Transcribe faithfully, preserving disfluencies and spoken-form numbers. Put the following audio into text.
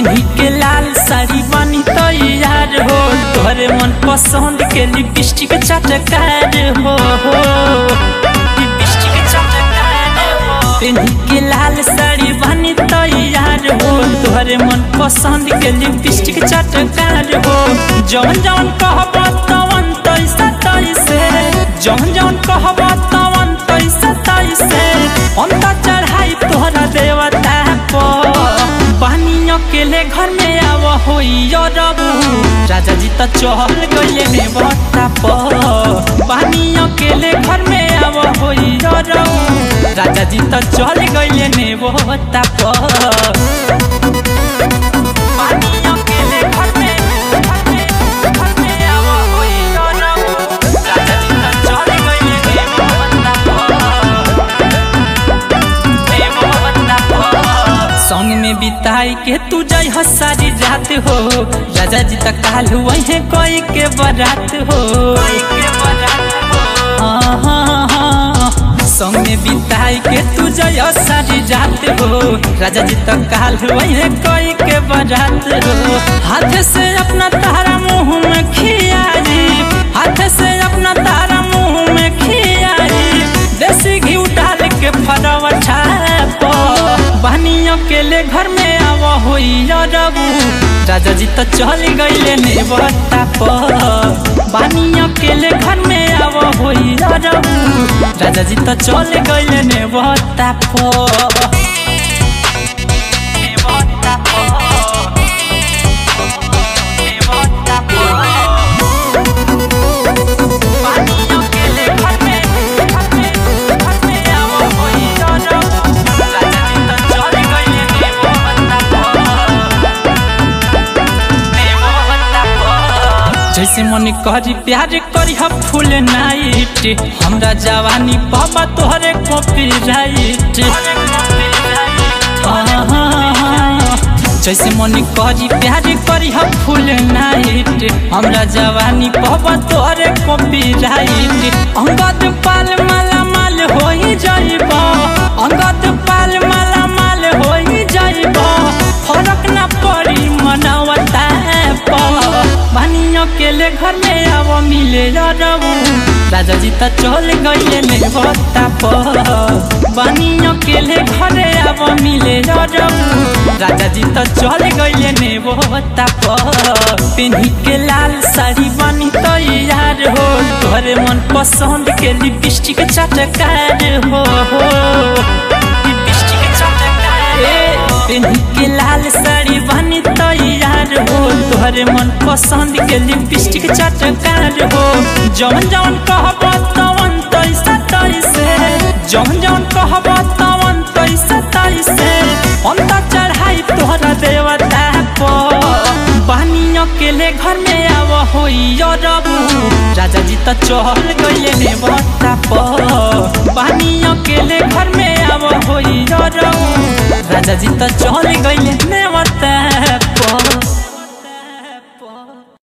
पिन्ही के लाल साड़ी बानी तैयार हो, तोहरे मन पसंद के लिपस्टिक चटकार हो, लिपस्टिक चटकार हो। पिन्ही के लाल साड़ी बानी तैयार हो, तोहरे मन पसंद के लिपस्टिक चटकार हो। जौन जौन कहबा तवन तैसा तैसे, जौन जौन कहबा तवन तैसा तैसे, अंता चढ़ाई तोहरा देवता पर। बानी अकेले घर में आव होई रबू, राजा जी त चहल गइले ने बता पर। बानी अकेले घर में आव होई रबू, राजा जी त चल गइले ने बता पर। बानी अकेले घर में घर में घर में आव होई रबू, राजा जी त चल गइले ने बता पर। संग में बिताई के तू जाई हो सारी रात हो, राजा जी तक काल वही कोई के बरात हो, हाँ हाँ हाँ। संग में बिताई के तू जाई हो सारी रात हो, राजा जी तक काल वही कोई के बरात हो। हाथ से अपना तारा मुंह में खियाई, हाथ से अपना तारा मुंह में खियाई, देसी घी डाल के फरवा छाप। बानी अकेले घर में आव होई रबू, राजा जी त चल गइले ने बता पर। बानी अकेले घर में आव होई रबू, राजा जी त चल गइले ने बता पर। जैसे मन करी प्यार करी हम फुल नाइट, हमरा जवानी पापा तोहरे कॉपीराइट। जैसे मन करी प्यार करी हम फुल नाइट, हमरा जवानी पापा तोहरे कॉपीराइट। अंगद पाल माला माल होई जाइबा, अंगद पाल माला माल होई जाइबा, फरक ना पड़ी मनवता पर। बानी अकेले घर में आव मिले रबू, राजा जी त चल गइले ने बता पर। बानी अकेले घरे आव मिले रबू, राजा जी त चल गइले ने बता पर। पिन्ही के लाल साड़ी बानी तैयार हो, तोहरे मन पसंद के लिपस्टिक चटकार हो, लिपस्टिक चटकार हो। पिन्ही के लाल साड़ी बानी तैयार हो, तोहरे मन पसंद के लिपस्टिक चटकार हो। जौन जौन कहबा तवन तैसा तैसे, जौन जौन कहबा तवन तैसा तैसे, अंता चढ़ाई तोहरा देवता पर। बानी अकेले घर में आव होई रबू, राजा जी त चहल गइले ने बता पर। बानी अकेले घर में आव होई रबू, राजा जी त चल गइले ने बता